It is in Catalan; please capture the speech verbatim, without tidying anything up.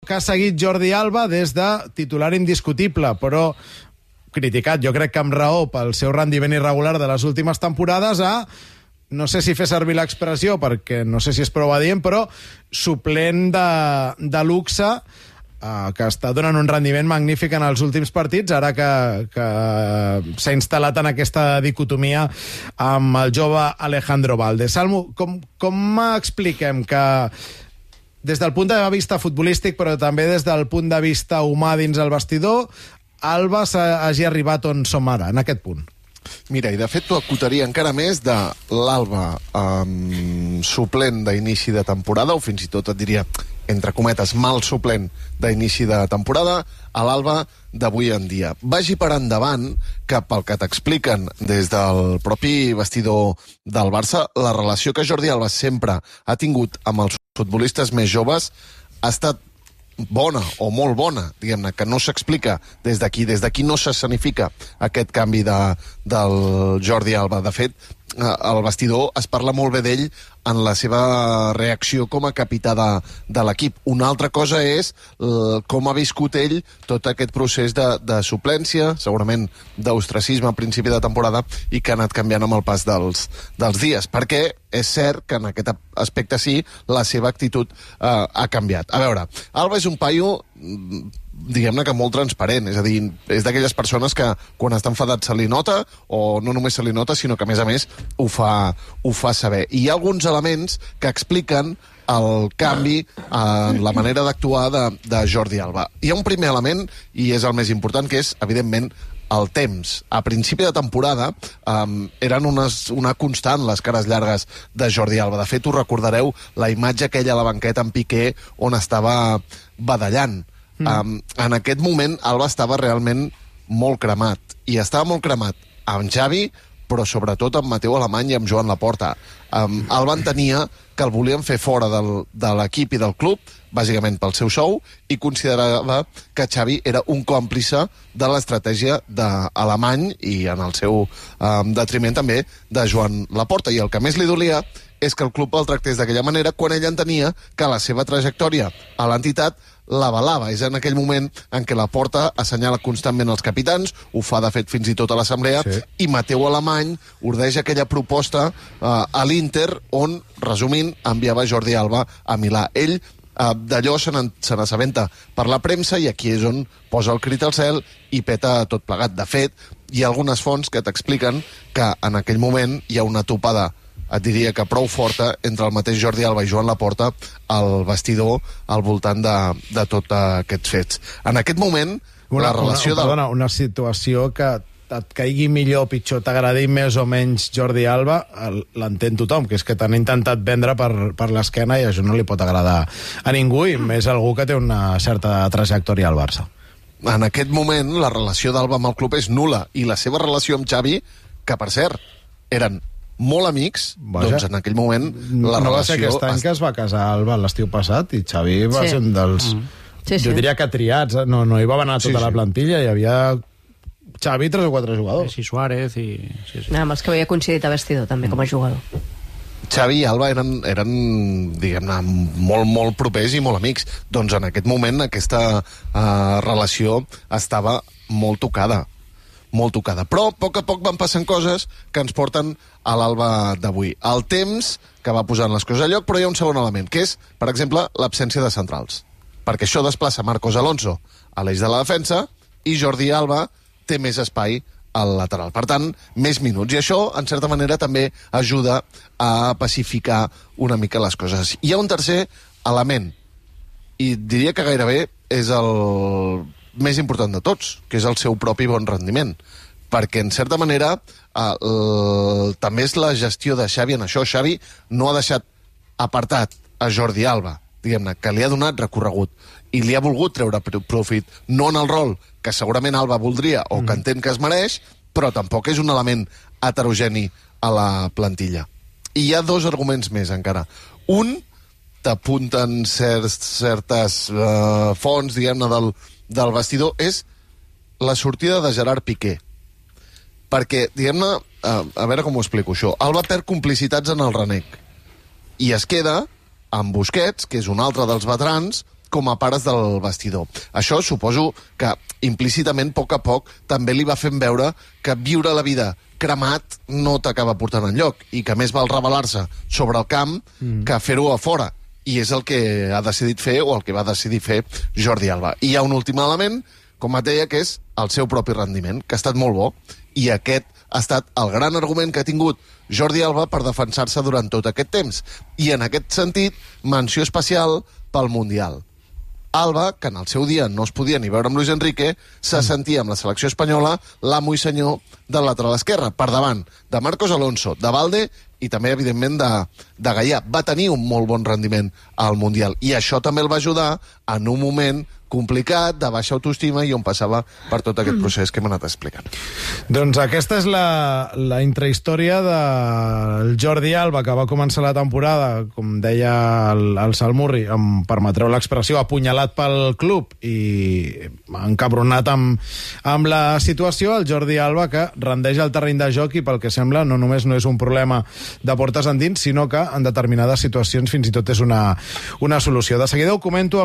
que ha seguit Jordi Alba des de titular indiscutible, però criticat, jo crec que amb raó, pel seu rendiment irregular de les últimes temporades, a, no sé si fer servir l'expressió, perquè no sé si és prou adient, però suplent de, de luxe, eh, que està donant un rendiment magnífic en els últims partits, ara que, que s'ha instal·lat en aquesta dicotomia amb el jove Alejandro Valde. Salmo, com, com expliquem que des del punt de vista futbolístic, però també des del punt de vista humà dins el vestidor, Alba hagi arribat on som ara, en aquest punt? Mira, i de fet t'ho acotaria encara més de l'Alba um, suplent d'inici de temporada, o fins i tot et diria, entre cometes, mal suplent d'inici de temporada, a l'Alba d'avui en dia. Vagi per endavant que, pel que t'expliquen des del propi vestidor del Barça, la relació que Jordi Alba sempre ha tingut amb els futbolistes més joves ha estat bona o molt bona, diguem-ne, que no s'explica des d'aquí, des d'aquí no s'escenifica aquest canvi de, del Jordi Alba. De fet, al vestidor es parla molt bé d'ell en la seva reacció com a capità de, de l'equip. Una altra cosa és eh, com ha viscut ell tot aquest procés de, de suplència, segurament d'ostracisme a principi de temporada, i que ha anat canviant amb el pas dels, dels dies, perquè és cert que en aquest aspecte sí, la seva actitud eh, ha canviat. A veure, Alba és un paio, diguem-ne que molt transparent, és a dir, és d'aquelles persones que quan està enfadat se li nota, o no només se li nota, sinó que a més a més ho fa, ho fa saber. I hi ha alguns elements que expliquen el canvi en la manera d'actuar de, de Jordi Alba. Hi ha un primer element, i és el més important, que és, evidentment, el temps. A principi de temporada um, eren unes, una constant les cares llargues de Jordi Alba. De fet, us recordareu la imatge aquella a la banqueta amb Piqué on estava badallant. Mm. Um, en aquest moment Alba estava realment molt cremat, i estava molt cremat amb Xavi, però sobretot amb Mateu Alemany i amb Joan Laporta. Um, Alba entenia que el volien fer fora del, de l'equip i del club, bàsicament pel seu sou, i considerava que Xavi era un còmplice de l'estratègia d'Alemany i en el seu um, detriment també de Joan Laporta. I el que més li dolia és que el club el tractés d'aquella manera quan ell entenia que la seva trajectòria a l'entitat l'avalava. És en aquell moment en què Laporta assenyala constantment els capitans, ho fa de fet fins i tot a l'assemblea, sí. I Mateu Alemany ordeja aquella proposta uh, a l'Inter on, resumint, enviava Jordi Alba a Milà. Ell uh, d'allò se n'assabenta per la premsa i aquí és on posa el crit al cel i peta tot plegat. De fet, hi ha algunes fonts que t'expliquen que en aquell moment hi ha una topada, et diria que prou forta, entre el mateix Jordi Alba i Joan Laporta al vestidor al voltant de, de tots aquests fets. En aquest moment, una, la relació una, de... Perdona, una situació que et caigui millor o pitjor, t'agradi més o menys Jordi Alba, l'entén tothom, que és que t'han intentat vendre per, per l'esquena i això no li pot agradar a ningú, i més algú que té una certa trajectòria al Barça. En aquest moment, la relació d'Alba amb el club és nul·la, i la seva relació amb Xavi, que per cert, eren molt amics, Vaja. doncs en aquell moment la no relació... va ser aquest any que es va casar Alba l'estiu passat i Xavi va sí. ser un dels... Mm. Sí, sí. Jo diria que triats, no, no hi va anar tota sí, sí. la plantilla, hi havia Xavi, tres o quatre jugadors. Sí, Suárez i... Sí, sí. No, amb els que havia coincidit a vestidor també mm. com a jugador. Xavi i Alba eren, eren diguem-ne, molt, molt propers i molt amics. Doncs en aquest moment aquesta uh, relació estava molt tocada. molt tocada. Però a poc a poc van passant coses que ens porten a l'Alba d'avui. El temps que va posant les coses a lloc, però hi ha un segon element, que és, per exemple, l'absència de centrals. Perquè això desplaça Marcos Alonso a l'eix de la defensa i Jordi Alba té més espai al lateral. Per tant, més minuts. I això, en certa manera, també ajuda a pacificar una mica les coses. Hi ha un tercer element, i diria que gairebé és el més important de tots, que és el seu propi bon rendiment. Perquè, en certa manera, eh, el, també és la gestió de Xavi en això. Xavi no ha deixat apartat a Jordi Alba, diguem-ne, que li ha donat recorregut i li ha volgut treure profit, no en el rol que segurament Alba voldria o que entén que es mereix, però tampoc és un element heterogeni a la plantilla. I hi ha dos arguments més encara. Un, t'apunten certs, certes uh, fonts, diguem-ne, del, del vestidor, és la sortida de Gerard Piqué. Perquè, diguem-ne, uh, a veure com ho explico això, Alba perd complicitats en el renec i es queda amb Busquets, que és un altre dels veterans, com a pares del vestidor. Això suposo que implícitament, a poc a poc, també li va fent veure que viure la vida cremat no t'acaba portant enlloc i que més val rebel·lar-se sobre el camp mm. que fer-ho a fora. I és el que ha decidit fer o el que va decidir fer Jordi Alba. I hi ha un últim element, com et deia, que és el seu propi rendiment, que ha estat molt bo, i aquest ha estat el gran argument que ha tingut Jordi Alba per defensar-se durant tot aquest temps. I en aquest sentit, menció especial pel Mundial. Alba, que en el seu dia no es podia ni veure amb Luis Enrique, se sentia amb la selecció espanyola l'amo i senyor del lateral esquerre, per davant de Marcos Alonso, de Valde i també, evidentment, de, de Gaià. Va tenir un molt bon rendiment al Mundial i això també el va ajudar en un moment complicat, de baixa autoestima i on passava per tot aquest procés que hem anat explicant. Doncs aquesta és la, la intrahistòria del Jordi Alba, que va començar la temporada, com deia el, el Salmurri, em permetreu l'expressió, apunyalat pel club i encabronat amb, amb la situació. El Jordi Alba, que rendeix el terreny de joc i, pel que sembla, no només no és un problema de portes endins, sinó que en determinades situacions fins i tot és una, una solució. De seguida ho comento amb